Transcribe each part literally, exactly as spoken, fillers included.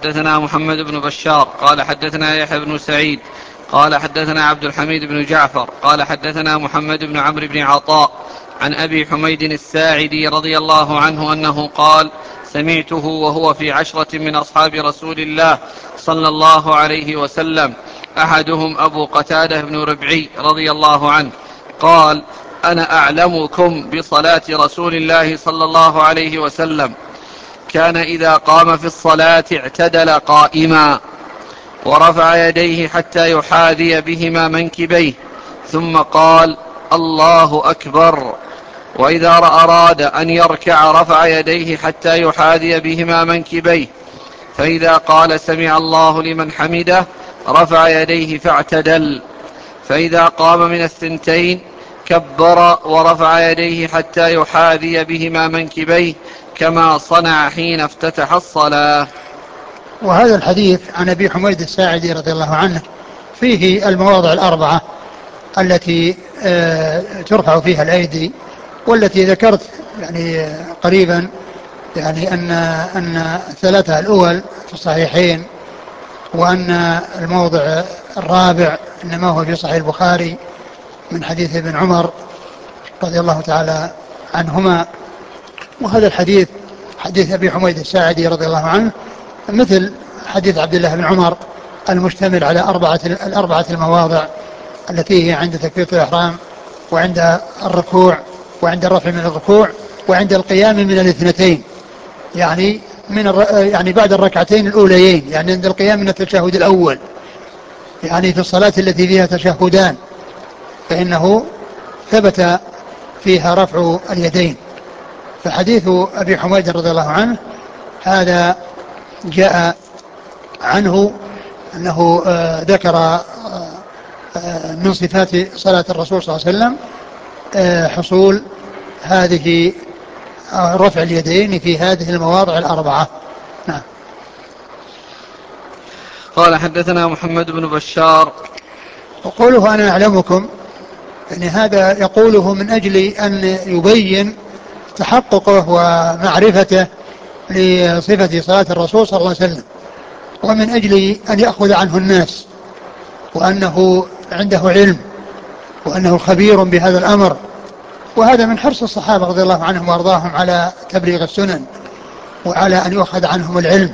حدثنا محمد بن بشار قال حدثنا يحيى بن سعيد قال حدثنا عبد الحميد بن جعفر قال حدثنا محمد بن عمرو بن عطاء عن أبي حميد الساعدي رضي الله عنه أنه قال: سمعته وهو في عشرة من أصحاب رسول الله صلى الله عليه وسلم، أحدهم أبو قتادة بن ربعي رضي الله عنه قال: أنا أعلمكم بصلاة رسول الله صلى الله عليه وسلم، كان إذا قام في الصلاة اعتدل قائما ورفع يديه حتى يحاذي بهما منكبيه، ثم قال: الله أكبر. وإذا أراد أن يركع رفع يديه حتى يحاذي بهما منكبيه، فإذا قال: سمع الله لمن حمده رفع يديه فاعتدل، فإذا قام من الثنتين كبر ورفع يديه حتى يحاذي بهما منكبيه، كما صنع حين افتتح الصلاة. وهذا الحديث عن أبي حميد الساعدي رضي الله عنه فيه المواضع الأربعة التي ترفع فيها الأيدي، والتي ذكرت يعني قريبا يعني أن أن الثلاثة الأول في الصحيحين، وأن الموضع الرابع إنما هو في صحيح البخاري من حديث ابن عمر رضي الله تعالى عنهما. وهذا الحديث حديث أبي حميد الساعدي رضي الله عنه مثل حديث عبد الله بن عمر المشتمل على أربعة الأربعة المواضع التي هي عند تكبيرة الإحرام، وعند الركوع، وعند الرفع من الركوع، وعند القيام من الاثنتين، يعني من الر... يعني بعد الركعتين الأوليين، يعني عند القيام من التشهد الأول، يعني في الصلاة التي فيها تشهدان فإنه ثبت فيها رفع اليدين. فحديث أبي حميد رضي الله عنه هذا جاء عنه أنه آه ذكر آه آه من صفات صلاة الرسول صلى الله عليه وسلم آه حصول هذه آه رفع اليدين في هذه المواضع الأربعة. نعم. قال حدثنا محمد بن بشار. وقوله أنا أعلمكم يعني هذا يقوله من أجل أن يبين تحققه ومعرفته لصفة صلاة الرسول صلى الله عليه وسلم، ومن أجل أن يأخذ عنه الناس، وأنه عنده علم، وأنه خبير بهذا الأمر. وهذا من حرص الصحابة رضي الله عنهم وأرضاهم على تبليغ السنن، وعلى أن يؤخذ عنهم العلم،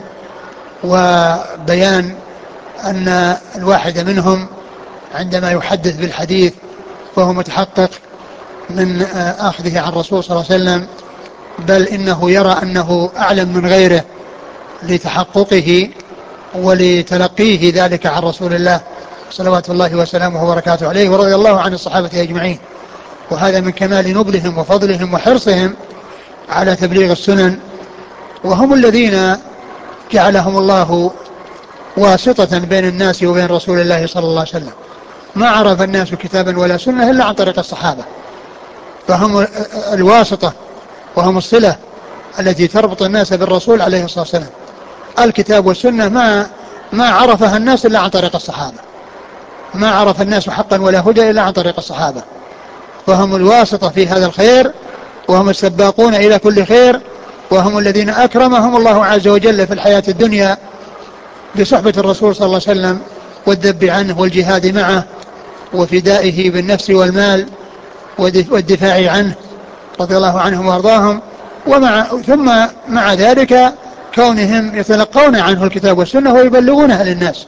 وبيان أن الواحد منهم عندما يحدث بالحديث فهو متحقق من أخذه عن الرسول صلى الله عليه وسلم، بل إنه يرى أنه أعلم من غيره لتحققه ولتلقيه ذلك عن رسول الله صلوات الله وسلامه وبركاته عليه، ورضي الله عن الصحابة أجمعين. وهذا من كمال نبلهم وفضلهم وحرصهم على تبليغ السنن، وهم الذين جعلهم الله واسطة بين الناس وبين رسول الله صلى الله عليه وسلم. ما عرف الناس كتابا ولا سنة إلا عن طريق الصحابة، فهم الواسطة وهم الصلة التي تربط الناس بالرسول عليه الصلاة والسلام. الكتاب والسنة ما ما عرفها الناس إلا عن طريق الصحابة، ما عرف الناس حقا ولا هدى إلا عن طريق الصحابة، فهم الواسطة في هذا الخير، وهم السباقون إلى كل خير، وهم الذين أكرمهم الله عز وجل في الحياة الدنيا بصحبة الرسول صلى الله عليه وسلم والذب عنه والجهاد معه وفدائه بالنفس والمال والدفاع عنه رضي الله عنهم وارضاهم. ومع ثم مع ذلك كونهم يتلقون عنه الكتاب والسنة ويبلغونها للناس،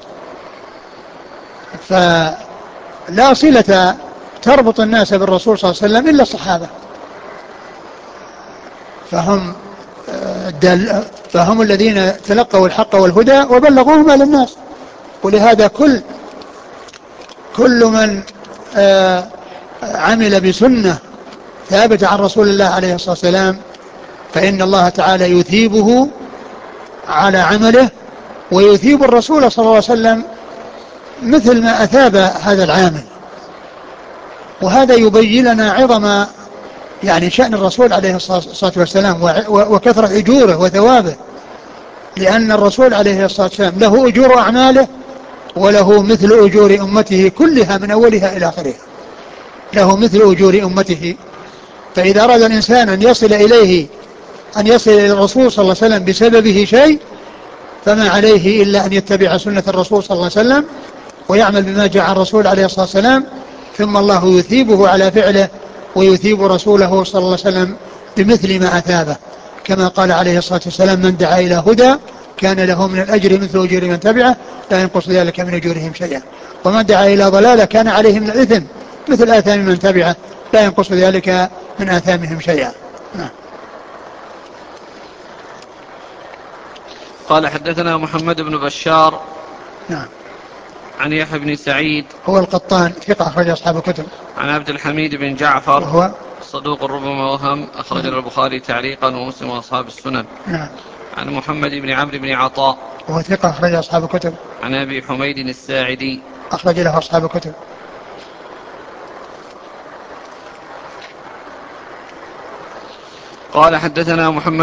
فلا صلة تربط الناس بالرسول صلى الله عليه وسلم إلا الصحابة، فهم فهم الذين تلقوا الحق والهدى وبلغوهما للناس. ولهذا كل كل من عمل بسنة ثابت عن رسول الله عليه الصلاة والسلام فإن الله تعالى يثيبه على عمله، ويثيب الرسول صلى الله عليه وسلم مثل ما أثاب هذا العامل. وهذا يبين لنا عظم يعني شأن الرسول عليه الصلاة والسلام وكثرة أجوره وثوابه، لأن الرسول عليه الصلاة والسلام له أجور أعماله وله مثل أجور أمته كلها من أولها إلى آخرها، له مثل أجور أمته. فإذا أراد الإنسان أن يصل إليه أن يصل إلى الرسول صلى الله عليه وسلم بسببه شيء فما عليه إلا أن يتبع سنة الرسول صلى الله عليه وسلم ويعمل بما جاء عن الرسول عليه الصلاة والسلام، ثم الله يثيبه على فعله ويثيب رسوله صلى الله عليه وسلم بمثل ما أثابه، كما قال عليه الصلاة والسلام: من دعا إلى هدى كان له من الأجر مثل أجور من تبعه لا ينقص ذلك من أجورهم شيئا، ومن دعا إلى ضلالة كان عليه من الإثم مثل آثام من تبعه لا ينقص ذلك من آثامهم شيئا. نعم. قال حدثنا محمد بن بشار نعم. عن يحيى بن سعيد هو القطان ثقة أخرج أصحاب الكتب. عن عبد الحميد بن جعفر وهو صدوق ربما وهم، أخرج نعم. البخاري تعليقا ومسلم وأصحاب السنن. نعم. عن محمد بن عمرو بن عطاء وهو ثقة أخرج أصحاب الكتب. عن أبي حميد الساعدي أخرج له أصحاب الكتب. قال حدثنا محمد